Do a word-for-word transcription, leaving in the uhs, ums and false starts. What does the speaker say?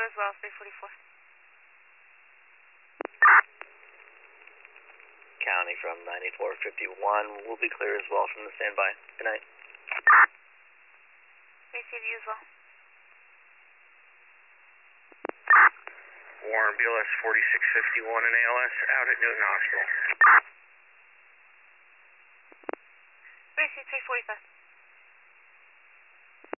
as well, three forty-four. County from ninety-four fifty-one will be clear as well from the standby. Good night. Receive you as well. Warren B L S forty-six fifty-one and A L S out at Newton Hospital. Receive three forty-five.